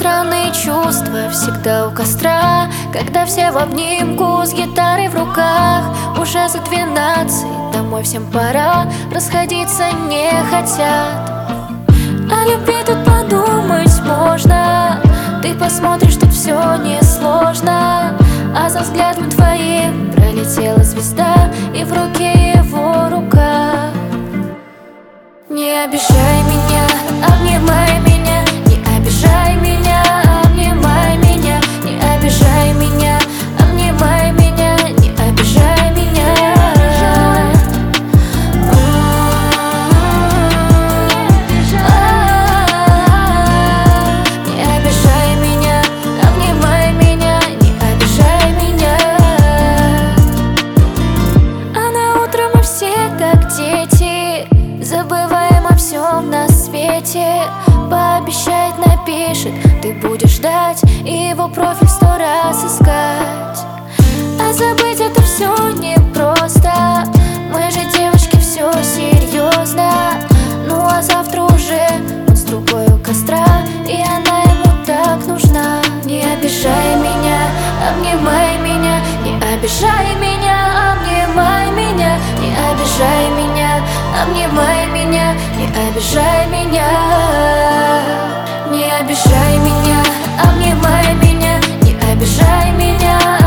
странные чувства всегда у костра, когда все в обнимку с гитарой в руках. Уже за 12, домой всем пора, расходиться не хотят. О любви тут подумать можно, ты посмотришь, тут все несложно. А за взглядом твоим пролетела звезда, и в руке его рука. Не обижай меня, обнимай меня, не обижай меня, обнимай меня, не обижай меня, обнимай меня, не обижай меня. Не обижай меня, обнимай меня, не обижай меня. А на утро мы все как дети, забываем о всем на свете. Пообещает, напишет, ты будешь ждать и его профиль 100 раз искать. А забыть это все непросто, мы же девочки, все серьезно. Ну а завтра уже он с другой у костра, и она ему так нужна. Не обижай меня, обнимай меня, не обижай меня, обнимай меня, не обижай меня, обнимай меня, не обижай меня. Не обижай меня, обнимай меня, не обижай меня.